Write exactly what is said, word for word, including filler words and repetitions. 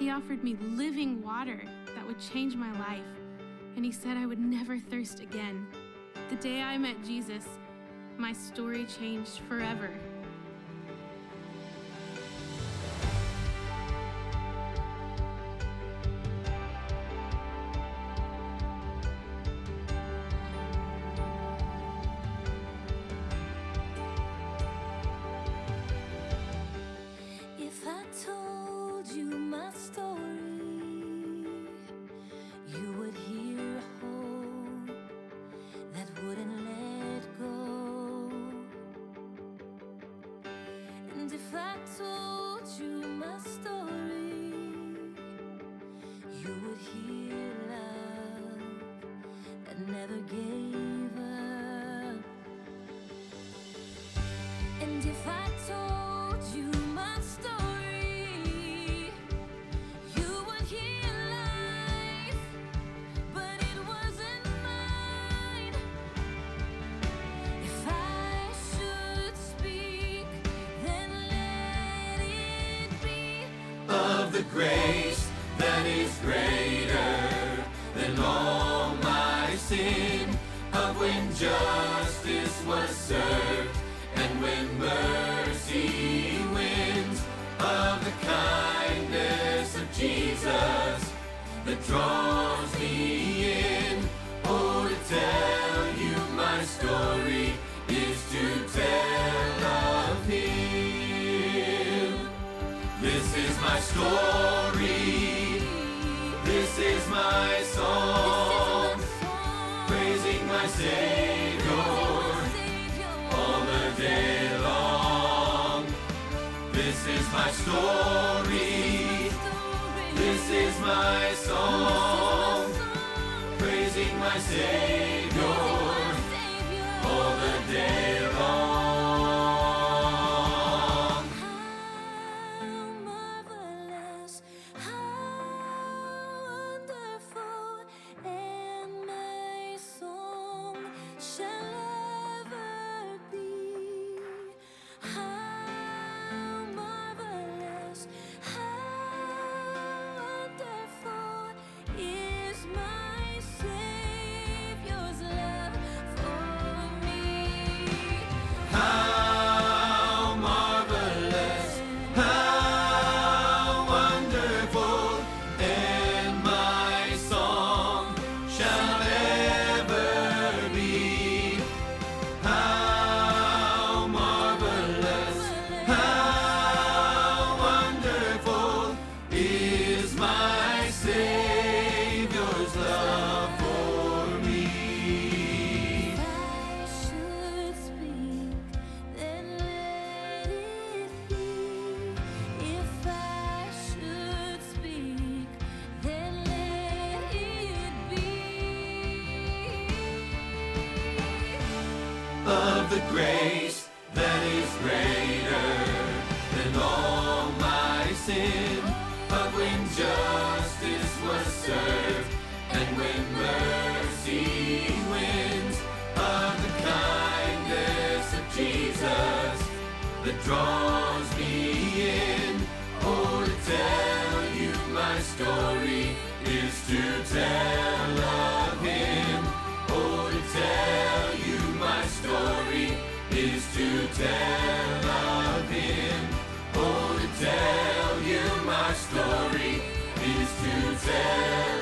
He offered me living water that would change my life, and he said I would never thirst again. The day I met Jesus, my story changed forever. If I told you my story, you would hear hope that wouldn't let go. And if I told you my story, you would hear love that never gave up. And if I told you my story, you would hear life, but it wasn't mine. If I should speak, then let it be Of the grace that is greater than all my sin, of when justice was served and when mercy wins, of the kindness of Jesus that draws me in. Oh, to tell you my story is to tell of him. This is my story, this is my song, praising my Savior all the day long. This is my story, this is my song, praising my Savior all the day long. How marvelous, how wonderful, and my song shall ever be. How marvelous, how wonderful is my Savior's love for me. How marvelous, how wonderful, and my song shall ever be. How marvelous, how wonderful is my Savior's love for me. If I should speak, then let it be. If I should speak, then let it be. Of the grace that is greater than all my sin, of when justice was served and when mercy wins, of the kindness of Jesus that draws me in. Oh, to tell you my story is to tell of him. Oh, to tell you my story is to tell of him. Oh, to tell you my story is to tell